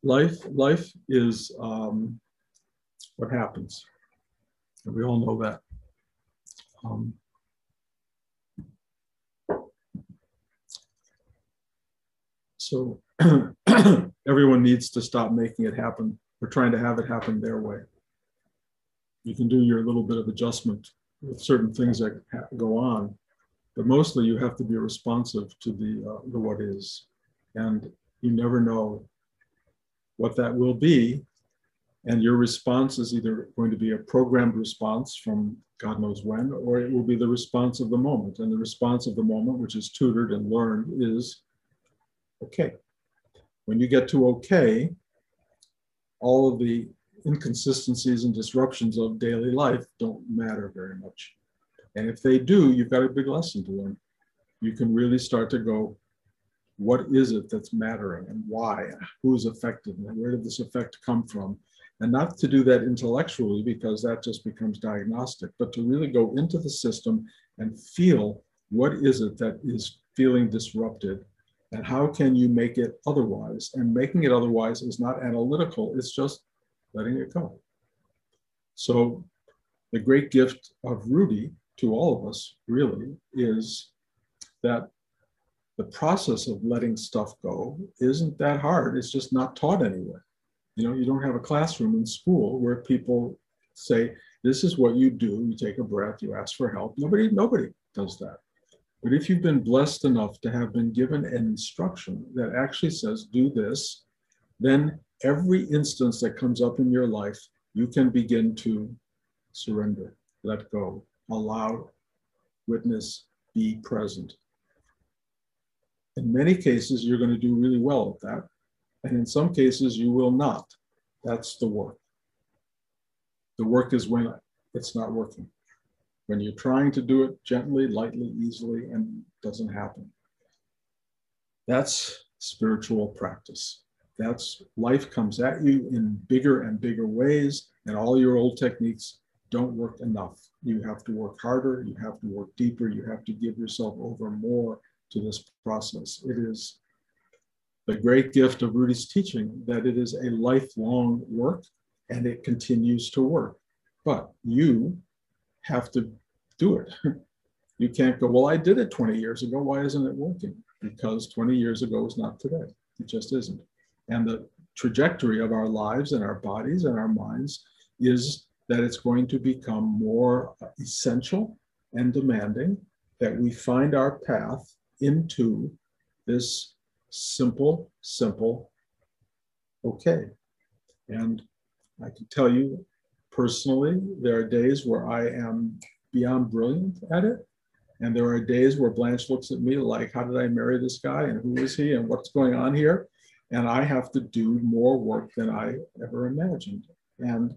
Life is what happens. And we all know that. So everyone needs to stop making it happen or trying to have it happen their way. You can do your little bit of adjustment with certain things that go on, but mostly you have to be responsive to the what is. And you never know what that will be. And your response is either going to be a programmed response from God knows when, or it will be the response of the moment. And the response of the moment, which is tutored and learned, is okay. When you get to okay, all of the inconsistencies and disruptions of daily life don't matter very much. And if they do, you've got a big lesson to learn. You can really start to go, what is it that's mattering and why? Who's affected and where did this effect come from? And not to do that intellectually, because that just becomes diagnostic, but to really go into the system and feel what is it that is feeling disrupted and how can you make it otherwise? And making it otherwise is not analytical, it's just letting it go. So the great gift of Rudy to all of us really is that the process of letting stuff go isn't that hard. It's just not taught anywhere. You know, you don't have a classroom in school where people say, this is what you do. You take a breath, you ask for help. Nobody does that. But if you've been blessed enough to have been given an instruction that actually says, do this, then every instance that comes up in your life, you can begin to surrender, let go, allow, witness, be present. In many cases, you're going to do really well at that. And in some cases, you will not. That's the work. The work is when it's not working. When you're trying to do it gently, lightly, easily, and it doesn't happen. That's spiritual practice. That's life comes at you in bigger and bigger ways, and all your old techniques don't work enough. You have to work harder, you have to work deeper, you have to give yourself over more to this process. It is the great gift of Rudy's teaching that it is a lifelong work and it continues to work. But you have to do it. You can't go, well, I did it 20 years ago. Why isn't it working? Because 20 years ago is not today. It just isn't. And the trajectory of our lives and our bodies and our minds is that it's going to become more essential and demanding that we find our path into this simple, okay. And I can tell you personally, there are days where I am beyond brilliant at it. And there are days where Blanche looks at me like, how did I marry this guy? And who is he? And what's going on here? And I have to do more work than I ever imagined. And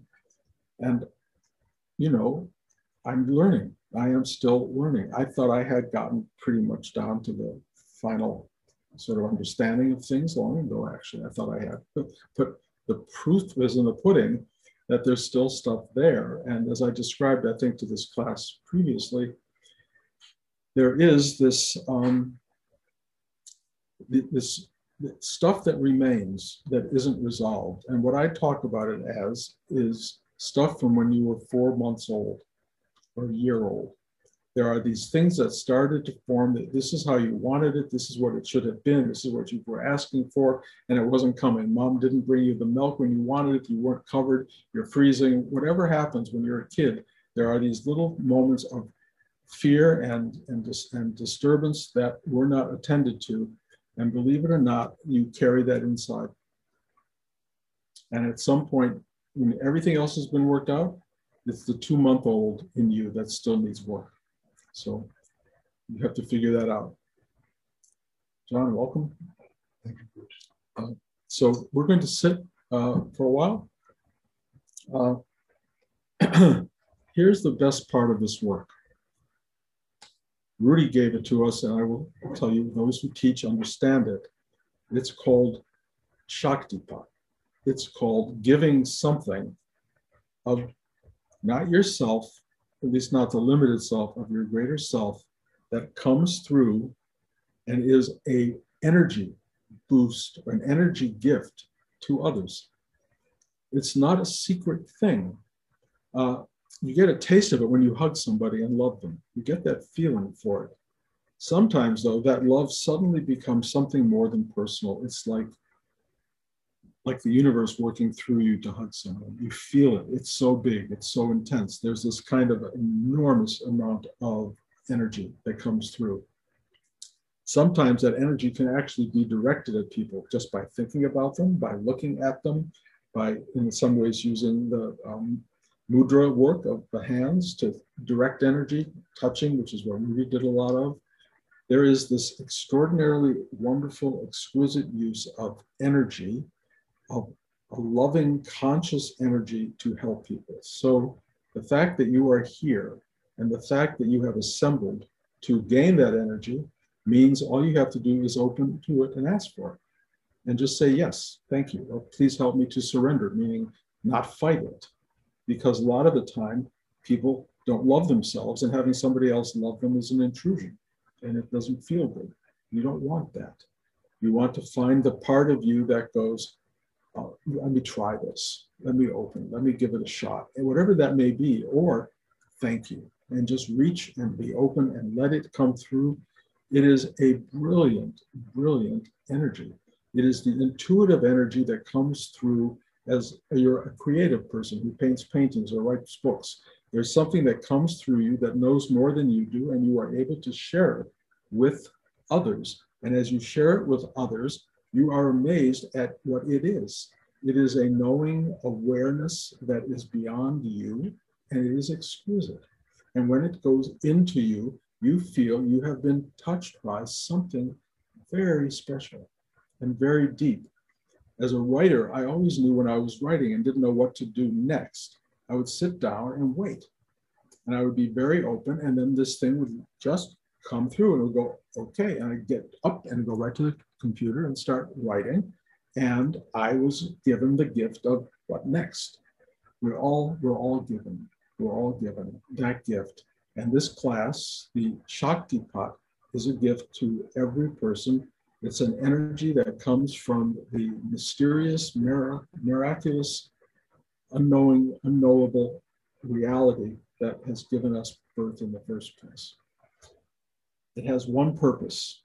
you know, I'm learning. I am still learning. I thought I had gotten pretty much down to the final sort of understanding of things long ago, actually. I thought I had. But the proof is in the pudding that there's still stuff there. And as I described, I think, to this class previously, there is this, this stuff that remains that isn't resolved. And what I talk about it as is stuff from when you were 4 months old or a year old. There are these things that started to form that this is how you wanted it, this is what it should have been, this is what you were asking for, and it wasn't coming. Mom didn't bring you the milk when you wanted it, you weren't covered, you're freezing. Whatever happens when you're a kid, there are these little moments of fear and disturbance that were not attended to. And believe it or not, you carry that inside. And at some point, when everything else has been worked out, it's the 2-month-old in you that still needs work. So you have to figure that out. John, welcome. Thank you, Bruce. So we're going to sit for a while. Here's the best part of this work. Rudy gave it to us, and I will tell you, those who teach understand it. It's called Shaktipat. It's called giving something of not yourself, at least not the limited self, of your greater self that comes through and is an energy boost or an energy gift to others. It's not a secret thing. You get a taste of it when you hug somebody and love them. You get that feeling for it. Sometimes, though, that love suddenly becomes something more than personal. It's like the universe working through you to hug someone. You feel it. It's so big. It's so intense. There's this kind of enormous amount of energy that comes through. Sometimes that energy can actually be directed at people just by thinking about them, by looking at them, by, in some ways, using the mudra work of the hands to direct energy, touching, which is what we did a lot of. There is this extraordinarily wonderful, exquisite use of energy, of a loving, conscious energy to help people. So the fact that you are here and the fact that you have assembled to gain that energy means all you have to do is open to it and ask for it. And just say, yes, thank you. Or please help me to surrender, meaning not fight it. Because a lot of the time, people don't love themselves, and having somebody else love them is an intrusion, and it doesn't feel good. You don't want that. You want to find the part of you that goes, oh, let me try this. Let me open. Let me give it a shot. And whatever that may be, or thank you. And just reach and be open and let it come through. It is a brilliant, brilliant energy. It is the intuitive energy that comes through as you're a creative person who paints paintings or writes books. There's something that comes through you that knows more than you do, and you are able to share it with others. And as you share it with others, you are amazed at what it is. It is a knowing awareness that is beyond you, and it is exquisite. And when it goes into you, you feel you have been touched by something very special and very deep. As a writer, I always knew when I was writing and didn't know what to do next, I would sit down and wait. And I would be very open, and then this thing would just come through and it would go, okay. And I'd get up and go right to the computer and start writing. And I was given the gift of what next? We're all given that gift. And this class, the Shaktipat, is a gift to every person. It's an energy that comes from the mysterious, miraculous, unknowable reality that has given us birth in the first place. It has one purpose: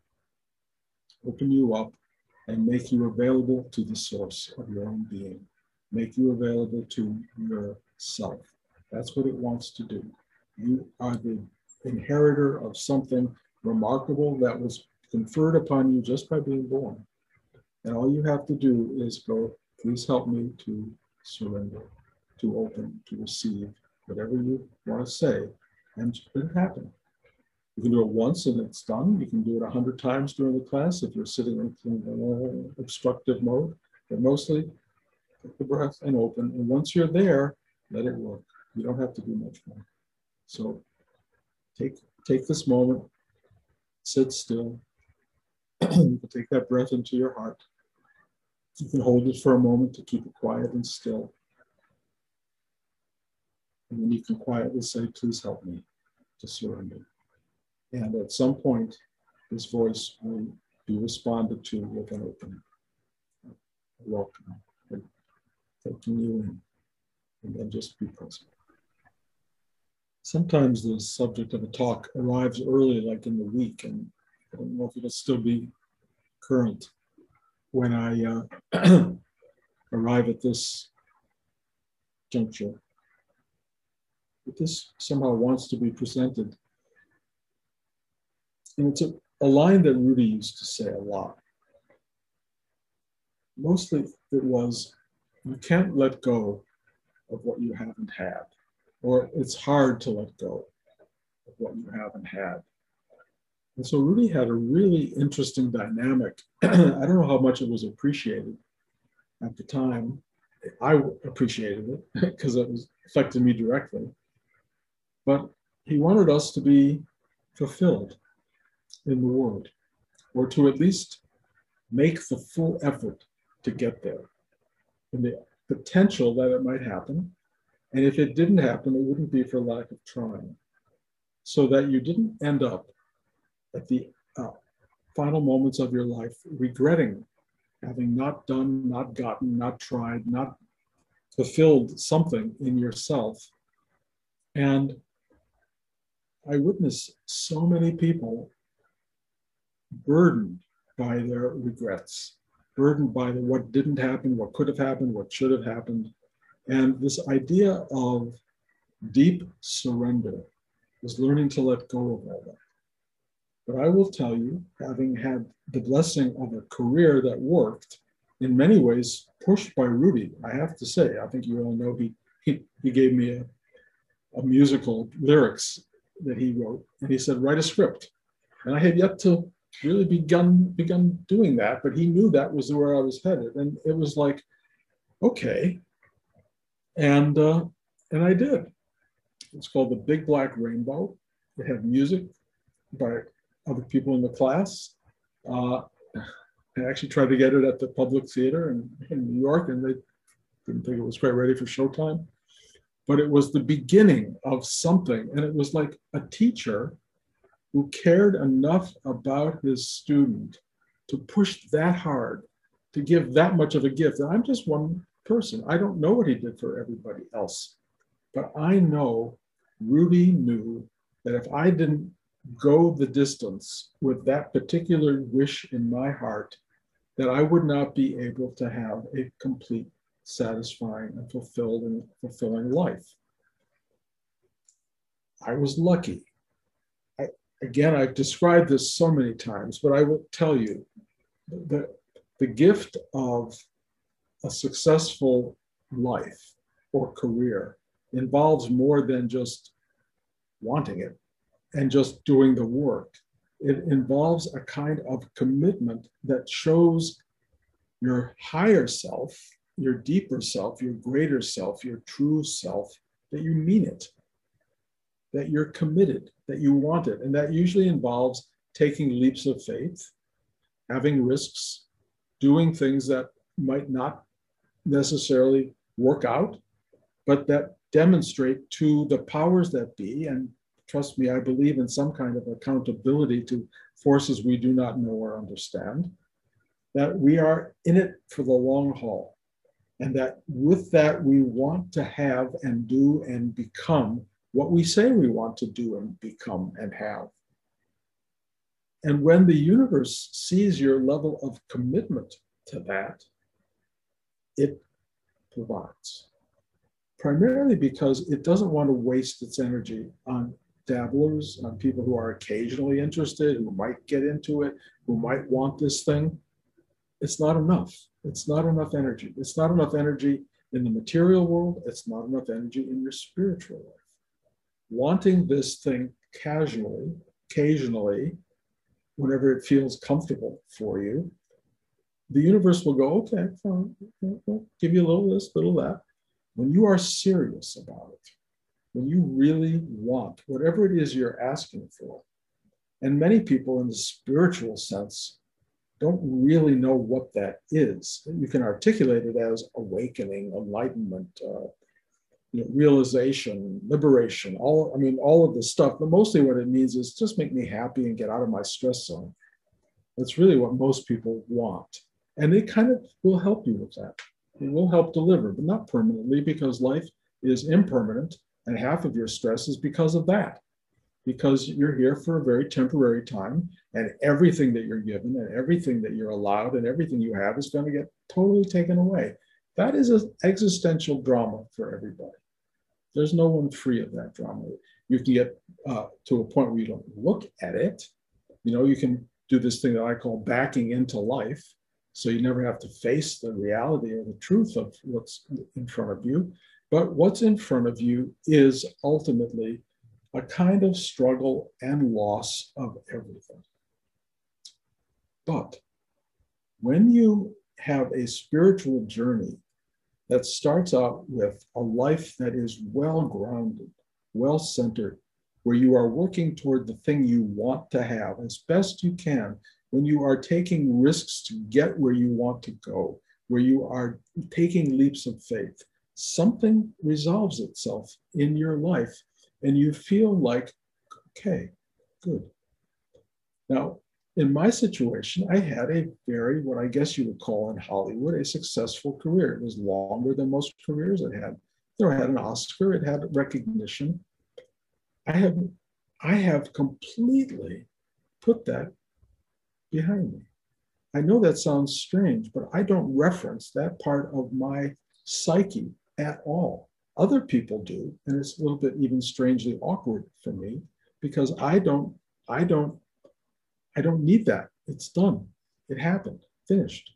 open you up and make you available to the source of your own being, make you available to yourself. That's what it wants to do. You are the inheritor of something remarkable that was conferred upon you just by being born. And all you have to do is go, please help me to surrender, to open, to receive, whatever you want to say, and it'll happen. You can do it once and it's done. You can do it 100 times during the class if you're sitting in obstructive mode, but mostly take the breath and open. And once you're there, let it work. You don't have to do much more. So take this moment, sit still, take that breath into your heart. You can hold it for a moment to keep it quiet and still. And then you can quietly say, please help me to surrender. And at some point, this voice will be responded to with an open welcome, and taking you in, and then just be present. Sometimes the subject of a talk arrives early, like in the week, and I don't know if it'll still be current when I arrive at this juncture. But this somehow wants to be presented. And it's a line that Rudy used to say a lot. Mostly it was, you can't let go of what you haven't had, or it's hard to let go of what you haven't had. And so Rudy had a really interesting dynamic. I don't know how much it was appreciated at the time. I appreciated it because it was affected me directly. But he wanted us to be fulfilled in the world, or to at least make the full effort to get there, and the potential that it might happen. And if it didn't happen, it wouldn't be for lack of trying. So that you didn't end up at the final moments of your life regretting having not done, not gotten, not tried, not fulfilled something in yourself. And I witnessed so many people burdened by their regrets, burdened by what didn't happen, what could have happened, what should have happened. And this idea of deep surrender was learning to let go of all that. But I will tell you, having had the blessing of a career that worked, in many ways pushed by Rudy, I have to say, I think you all know he gave me a musical lyrics that he wrote, and he said, write a script. And I had yet to really begun doing that, but he knew that was where I was headed. And it was like, okay. And I did. It's called The Big Black Rainbow. It had music by other people in the class. I actually tried to get it at the Public Theater in New York, and they didn't think it was quite ready for showtime. But it was the beginning of something. And it was like a teacher who cared enough about his student to push that hard, to give that much of a gift. And I'm just one person. I don't know what he did for everybody else. But I know Rudy knew that if I didn't go the distance with that particular wish in my heart, that I would not be able to have a complete, satisfying, and fulfilling life. I was lucky. Again, I've described this so many times, but I will tell you that the gift of a successful life or career involves more than just wanting it and just doing the work. It involves a kind of commitment that shows your higher self, your deeper self, your greater self, your true self, that you mean it, that you're committed, that you want it. And that usually involves taking leaps of faith, having risks, doing things that might not necessarily work out, but that demonstrate to the powers that be, and trust me, I believe in some kind of accountability to forces we do not know or understand, that we are in it for the long haul. And that with that, we want to have and do and become what we say we want to do and become and have. And when the universe sees your level of commitment to that, it provides. Primarily because it doesn't want to waste its energy on dabblers, on people who are occasionally interested, who might get into it, who might want this thing. It's not enough. It's not enough energy. It's not enough energy in the material world. It's not enough energy in your spiritual life. Wanting this thing casually, occasionally, whenever it feels comfortable for you, the universe will go, okay, fine, I'll give you a little this, little that. When you are serious about it, when you really want whatever it is you're asking for, and many people in the spiritual sense don't really know what that is. You can articulate it as awakening, enlightenment, realization, liberation, all of the stuff, but mostly what it means is just make me happy and get out of my stress zone. That's really what most people want. And it kind of will help you with that. It will help deliver, but not permanently, because life is impermanent, and half of your stress is because of that. Because you're here for a very temporary time, and everything that you're given and everything that you're allowed and everything you have is going to get totally taken away. That is an existential drama for everybody. There's no one free of that drama. You can get to a point where you don't look at it. You can do this thing that I call backing into life. So you never have to face the reality or the truth of what's in front of you. But what's in front of you is ultimately a kind of struggle and loss of everything. But when you have a spiritual journey that starts out with a life that is well-grounded, well-centered, where you are working toward the thing you want to have as best you can, when you are taking risks to get where you want to go, where you are taking leaps of faith, something resolves itself in your life and you feel like, okay, good. Now, in my situation, I had a very, what I guess you would call in Hollywood, a successful career. It was longer than most careers. It had, it had an Oscar, it had recognition. I have, I have completely put that behind me. I know that sounds strange, but I don't reference that part of my psyche at all. Other people do, and it's a little bit even strangely awkward for me because I don't, I don't need that. It's done. It happened, finished.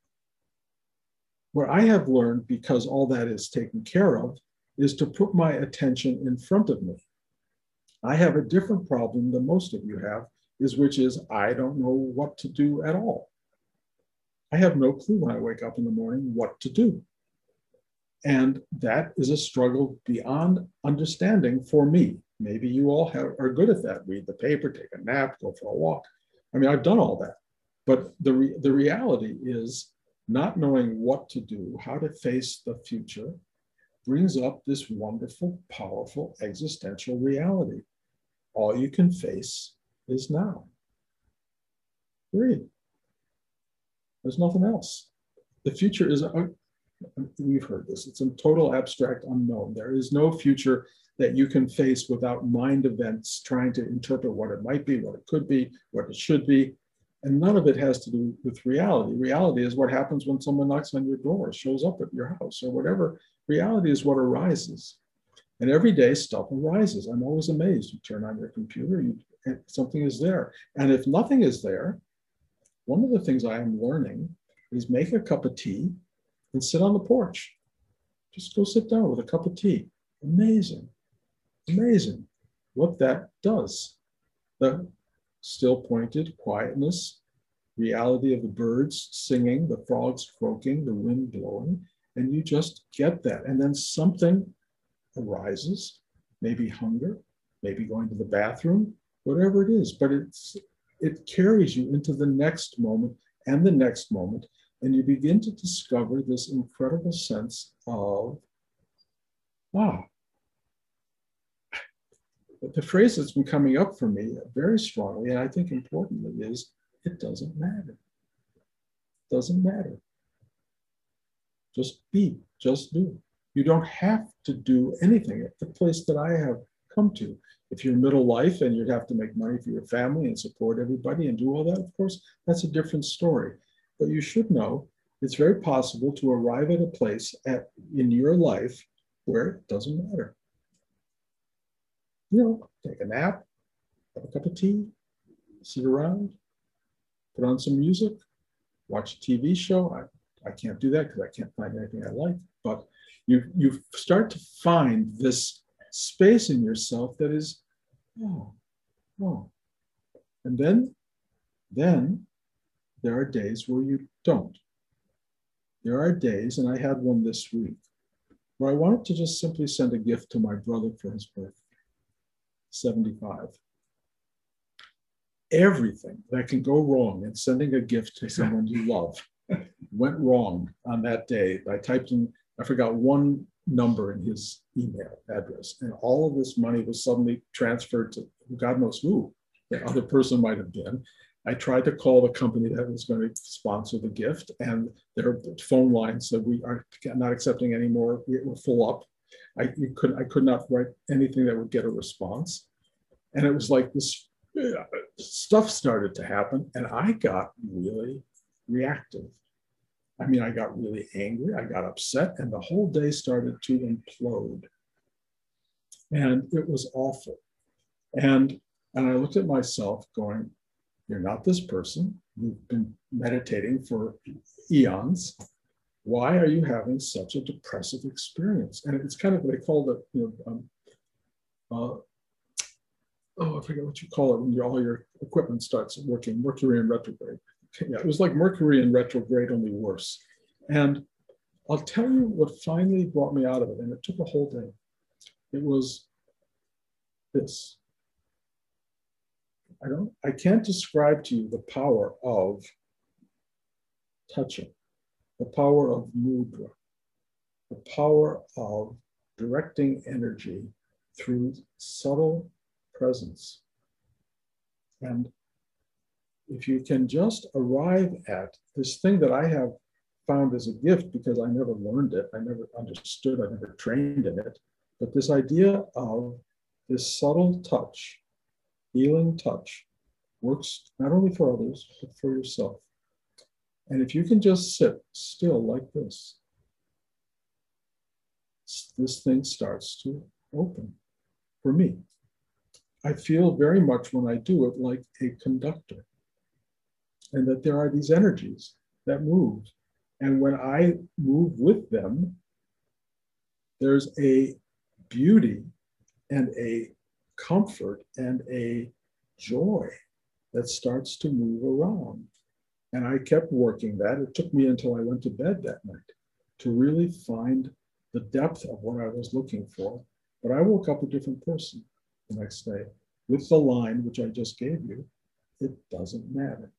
What I have learned, because all that is taken care of, is to put my attention in front of me. I have a different problem than most of you have, which is I don't know what to do at all. I have no clue when I wake up in the morning what to do. And that is a struggle beyond understanding for me. Maybe you all are good at that. Read the paper, take a nap, go for a walk. I mean, I've done all that. But the reality is not knowing what to do, how to face the future, brings up this wonderful, powerful existential reality. All you can face is now. Period. There's nothing else. The future is, we've heard this, it's a total abstract unknown. There is no future that you can face without mind events trying to interpret what it might be, what it could be, what it should be. And none of it has to do with reality. Reality is what happens when someone knocks on your door, shows up at your house, or whatever. Reality is what arises. And every day stuff arises. I'm always amazed. You turn on your computer, something is there. And if nothing is there, one of the things I am learning is make a cup of tea and sit on the porch. Just go sit down with a cup of tea. Amazing, amazing what that does. The still pointed quietness, reality of the birds singing, the frogs croaking, the wind blowing, and you just get that. And then something arises, maybe hunger, maybe going to the bathroom, whatever it is, but it carries you into the next moment and the next moment, and you begin to discover this incredible sense of, wow. The phrase that's been coming up for me very strongly, and I think importantly, is it doesn't matter. It doesn't matter. Just be, just do. You don't have to do anything at the place that I have come to. If you're middle life and you'd have to make money for your family and support everybody and do all that, of course, that's a different story. But you should know it's very possible to arrive at a place in your life where it doesn't matter. You know, take a nap, have a cup of tea, sit around, put on some music, watch a TV show. I can't do that because I can't find anything I like. But you start to find this space in yourself that is, oh. And then there are days where you don't. There are days, and I had one this week, where I wanted to just simply send a gift to my brother for his birthday, 75. Everything that can go wrong in sending a gift to someone you love went wrong on that day. I typed in, I forgot one number in his email address, and all of this money was suddenly transferred to God knows who the other person might have been. I tried to call the company that was going to sponsor the gift, and their phone line said, we are not accepting any more. We're full up. I could not write anything that would get a response. And it was like this stuff started to happen, and I got really reactive. I mean, I got really angry, I got upset, and the whole day started to implode. And it was awful. And I looked at myself going, you're not this person. You've been meditating for eons. Why are you having such a depressive experience? And it's kind of, they call it, I forget what you call it when all your equipment starts working, Mercury in retrograde. Yeah, it was like Mercury in retrograde, only worse. And I'll tell you what finally brought me out of it, and it took a whole day. It was this. I can't describe to you the power of touching, the power of mudra, the power of directing energy through subtle presence. And if you can just arrive at this thing that I have found as a gift because I never learned it, I never understood, I never trained in it, but this idea of this subtle touch, healing touch, works not only for others, but for yourself. And if you can just sit still like this thing starts to open for me. I feel very much when I do it like a conductor, and that there are these energies that move. And when I move with them, there's a beauty and a comfort and a joy that starts to move around. And I kept working that. It took me until I went to bed that night to really find the depth of what I was looking for. But I woke up a different person the next day with the line, which I just gave you, it doesn't matter.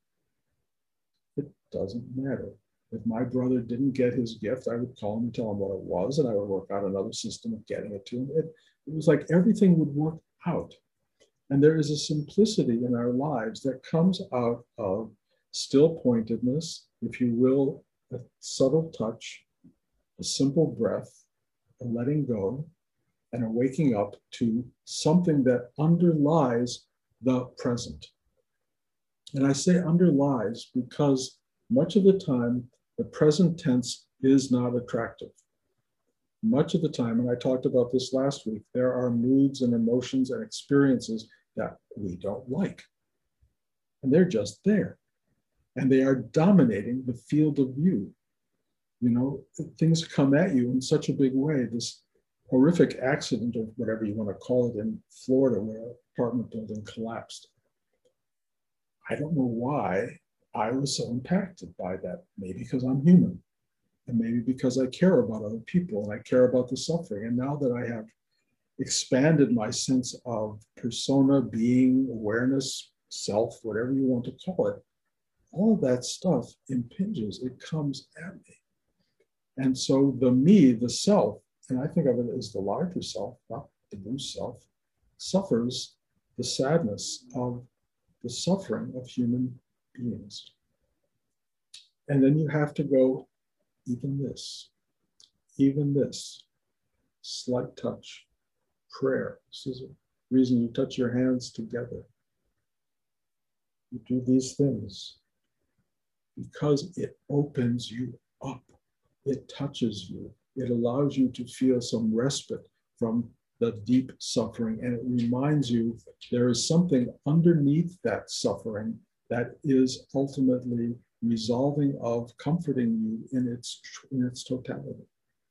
It doesn't matter. If my brother didn't get his gift, I would call him and tell him what it was, and I would work out another system of getting it to him. It was like everything would work out. And there is a simplicity in our lives that comes out of still pointedness, if you will, a subtle touch, a simple breath, a letting go, and a waking up to something that underlies the present. And I say underlies because much of the time, the present tense is not attractive. Much of the time, and I talked about this last week, there are moods and emotions and experiences that we don't like. And they're just there. And they are dominating the field of view. You know, things come at you in such a big way. This horrific accident, or whatever you want to call it, in Florida, where an apartment building collapsed. I don't know why I was so impacted by that. Maybe because I'm human, and maybe because I care about other people and I care about the suffering. And now that I have expanded my sense of persona, being, awareness, self, whatever you want to call it, all of that stuff impinges, it comes at me. And so the me, the self, and I think of it as the larger self, not the loose self, suffers the sadness of the suffering of human beings. And then you have to go, even this, slight touch, prayer. This is the reason you touch your hands together. You do these things because it opens you up. It touches you. It allows you to feel some respite from the deep suffering. And it reminds you there is something underneath that suffering that is ultimately resolving of comforting you in its totality.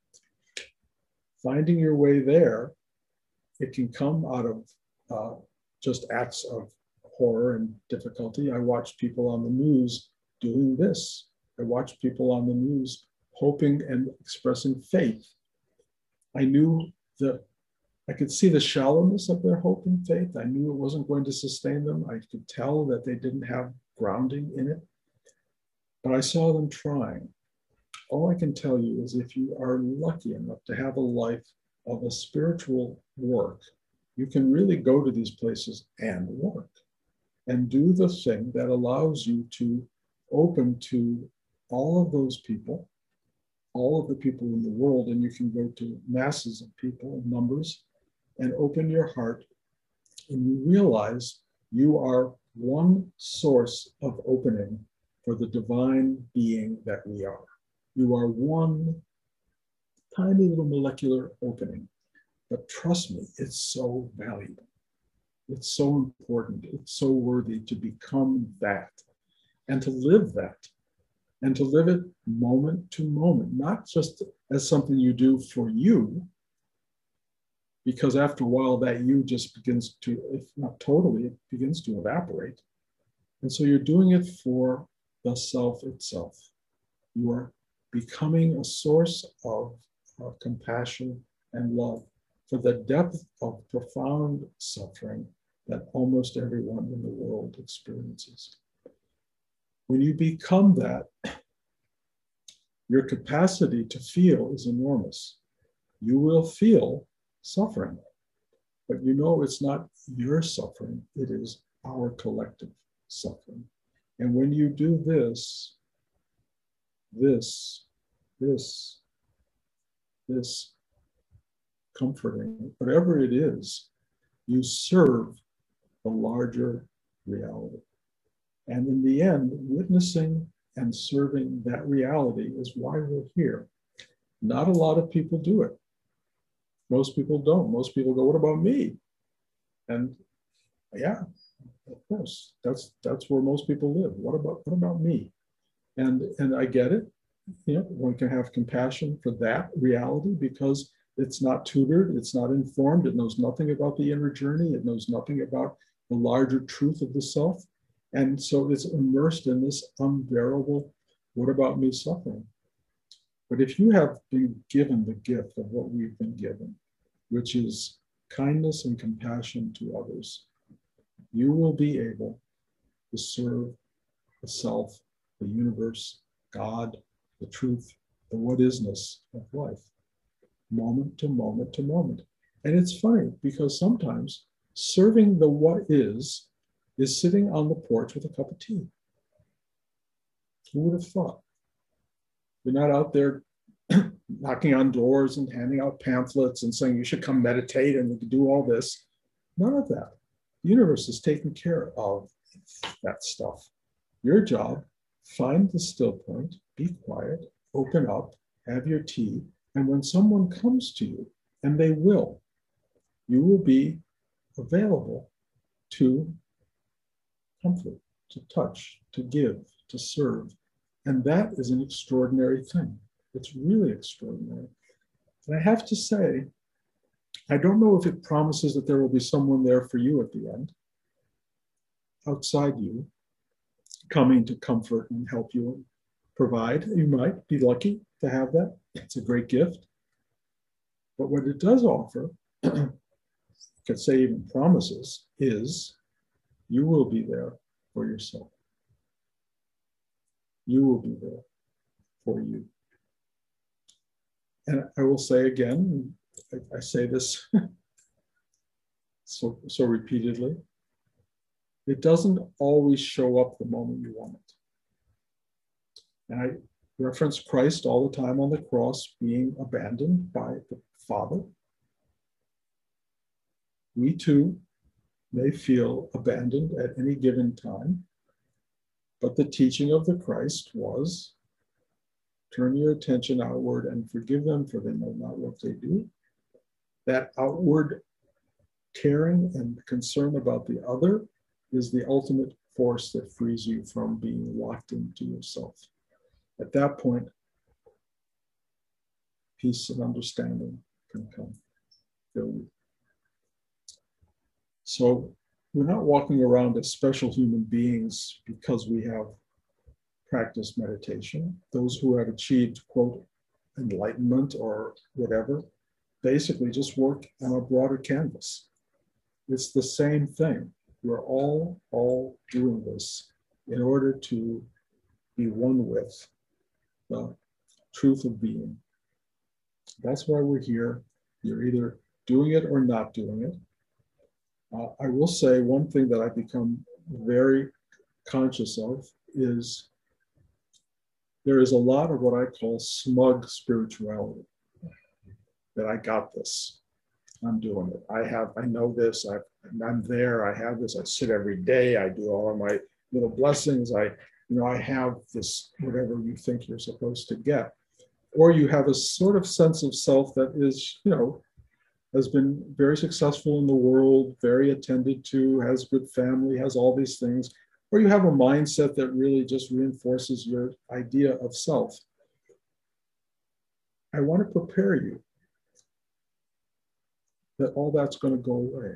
Finding your way there, it can come out of just acts of horror and difficulty. I watched people on the news doing this. I watched people on the news hoping and expressing faith. I knew that I could see the shallowness of their hope and faith. I knew it wasn't going to sustain them. I could tell that they didn't have grounding in it. But I saw them trying. All I can tell you is if you are lucky enough to have a life of a spiritual work, you can really go to these places and work and do the thing that allows you to open to all of those people, all of the people in the world, and you can go to masses of people, numbers, and open your heart, and you realize you are one source of opening for the divine being that we are. You are one tiny little molecular opening. But trust me, it's so valuable. It's so important. It's so worthy to become that and to live that. And to live it moment to moment, not just as something you do for you, because after a while that you just begins to, if not totally, it begins to evaporate. And so you're doing it for the self itself. You are becoming a source of compassion and love for the depth of profound suffering that almost everyone in the world experiences. When you become that, your capacity to feel is enormous. You will feel suffering, but you know it's not your suffering, it is our collective suffering. And when you do this, this comforting, whatever it is, you serve the larger reality. And in the end, witnessing and serving that reality is why we're here. Not a lot of people do it. Most people don't. Most people go, what about me? And yeah, of course, that's where most people live. What about me? And I get it. One can have compassion for that reality because it's not tutored, it's not informed, it knows nothing about the inner journey, it knows nothing about the larger truth of the self. And so it's immersed in this unbearable, what about me suffering? But if you have been given the gift of what we've been given, which is kindness and compassion to others, you will be able to serve the self, the universe, God, the truth, the what isness of life, moment to moment to moment. And it's funny because sometimes serving the what is sitting on the porch with a cup of tea. Who would have thought? You're not out there knocking on doors and handing out pamphlets and saying you should come meditate and do all this. None of that. The universe is taking care of that stuff. Your job, find the still point, be quiet, open up, have your tea, and when someone comes to you, and they will, you will be available to comfort, to touch, to give, to serve. And that is an extraordinary thing. It's really extraordinary. And I have to say, I don't know if it promises that there will be someone there for you at the end, outside you, coming to comfort and help you and provide. You might be lucky to have that. It's a great gift. But what it does offer, I could say even promises, is you will be there for yourself. You will be there for you. And I will say again, I say this so repeatedly, it doesn't always show up the moment you want it. And I reference Christ all the time on the cross being abandoned by the Father. We too may feel abandoned at any given time, but the teaching of the Christ was, turn your attention outward and forgive them, for they know not what they do. That outward caring and concern about the other is the ultimate force that frees you from being locked into yourself. At that point, peace and understanding can come, fill you. So we're not walking around as special human beings because we have practiced meditation. Those who have achieved, quote, enlightenment or whatever, basically just work on a broader canvas. It's the same thing. We're all doing this in order to be one with the truth of being. That's why we're here. You're either doing it or not doing it. I will say one thing that I've become very conscious of is there is a lot of what I call smug spirituality. That I got this. I'm doing it. I know this. I'm there. I have this. I sit every day. I do all of my little blessings. I have this, whatever you think you're supposed to get. Or you have a sort of sense of self that is, has been very successful in the world, very attended to, has good family, has all these things. Or you have a mindset that really just reinforces your idea of self. I want to prepare you that all that's going to go away.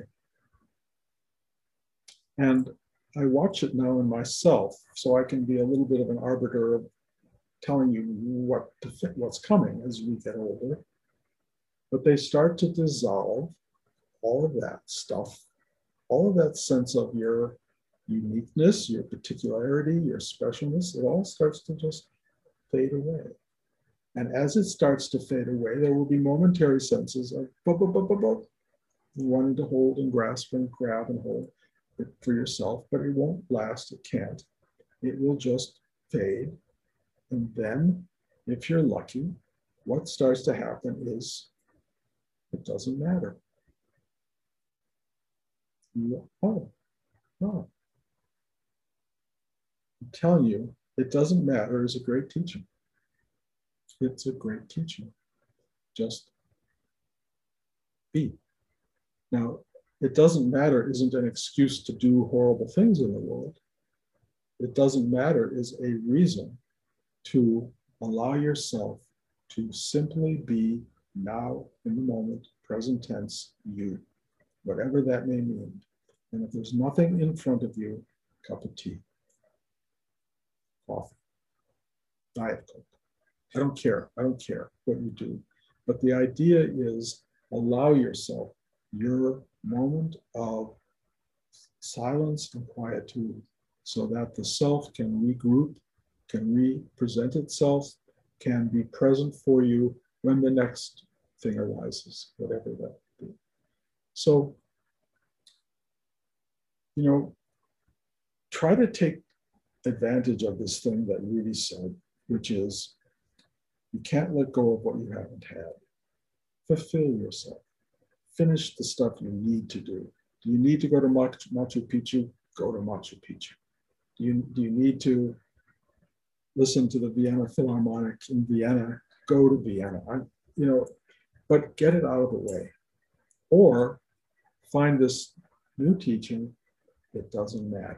And I watch it now in myself, so I can be a little bit of an arbiter of telling you what's coming as we get older. But they start to dissolve all of that stuff, all of that sense of your uniqueness, your particularity, your specialness. It all starts to just fade away. And as it starts to fade away, there will be momentary senses of wanting to hold and grasp and grab and hold it for yourself, but it won't last, it can't. it will just fade. And then, if you're lucky, what starts to happen is it doesn't matter. Oh, no. I'm telling you, it doesn't matter is a great teacher. It's a great teacher. Just be. Now, it doesn't matter isn't an excuse to do horrible things in the world. It doesn't matter is a reason to allow yourself to simply be now in the moment, present tense, you, whatever that may mean. And if there's nothing in front of you, cup of tea, coffee, Diet Coke. I don't care. I don't care what you do. But the idea is allow yourself your moment of silence and quietude so that the self can regroup, can represent itself, can be present for you when the next thing arises, whatever that be. So, try to take advantage of this thing that Rudy said, which is you can't let go of what you haven't had. Fulfill yourself. Finish the stuff you need to do. Do you need to go to Machu Picchu? Go to Machu Picchu. Do you need to listen to the Vienna Philharmonic in Vienna? Go to Vienna. But get it out of the way. Or find this new teaching. It doesn't matter.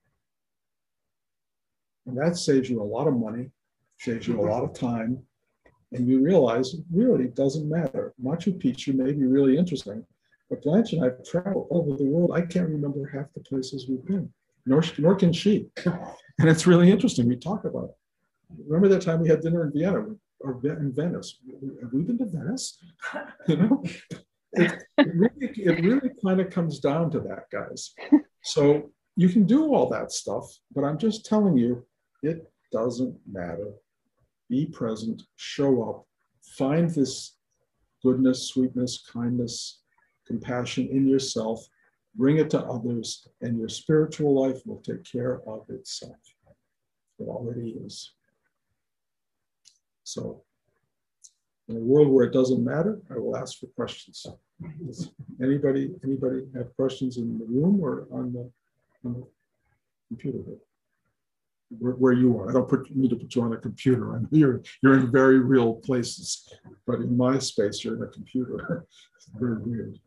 And that saves you a lot of money, saves you a lot of time, and you realize it really doesn't matter. Machu Picchu may be really interesting, but Blanche and I have traveled over the world. I can't remember half the places we've been, nor can she. And it's really interesting. We talk about it. Remember that time we had dinner in Vienna or in Venice? Have we been to Venice? It really kind of comes down to that, guys. So you can do all that stuff, but I'm just telling you, it doesn't matter. Be present, show up, find this goodness, sweetness, kindness, compassion in yourself, bring it to others, and your spiritual life will take care of itself. It already is. So, in a world where it doesn't matter, I will ask for questions. Does anybody have questions in the room or on the computer? Where you are. I don't need to put you on a computer. I know you're in very real places, but in my space, you're in a computer. It's very weird.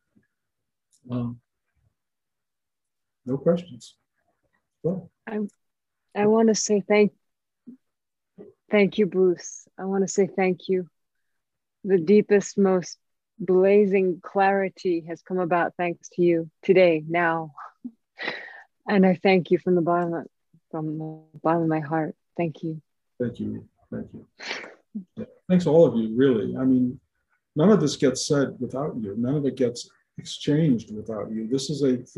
No questions. Well, I want to say thank you, Bruce. I want to say thank you. The deepest, most blazing clarity has come about thanks to you today, now. And I thank you from the bottom of my heart. Thank you. Thank you. Thank you. Yeah. Thanks all of you, really. I mean, none of this gets said without you. None of it gets exchanged without you. This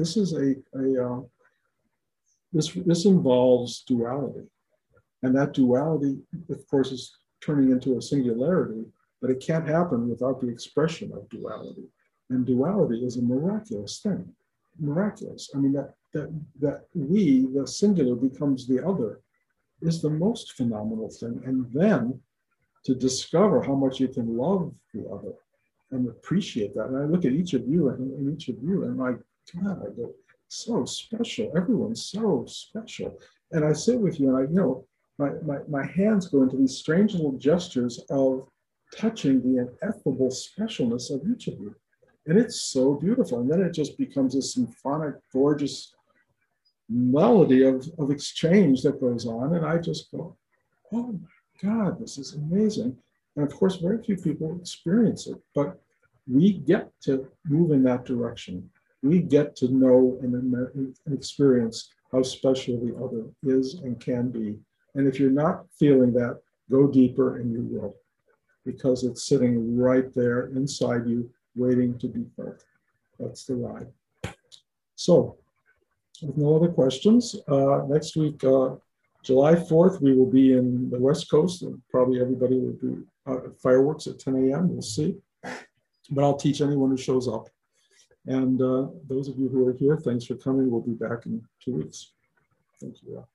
involves duality. And that duality, of course, is turning into a singularity, but it can't happen without the expression of duality. And duality is a miraculous thing. Miraculous. I mean, that we, the singular, becomes the other is the most phenomenal thing. And then to discover how much you can love the other and appreciate that. And I look at each of you and each of you, and my God, I go, so special. Everyone's so special. And I sit with you, and my hands go into these strange little gestures of touching the ineffable specialness of each of you. And it's so beautiful. And then it just becomes a symphonic, gorgeous melody of exchange that goes on. And I just go, oh my God, this is amazing. And of course, very few people experience it, but we get to move in that direction. We get to know and experience how special the other is and can be. And if you're not feeling that, go deeper and you will, because it's sitting right there inside you, waiting to be felt. That's the ride. So, with no other questions, next week, July 4th, we will be in the West Coast, and probably everybody will do fireworks at 10 a.m. We'll see. But I'll teach anyone who shows up. And those of you who are here, thanks for coming. We'll be back in 2 weeks. Thank you all.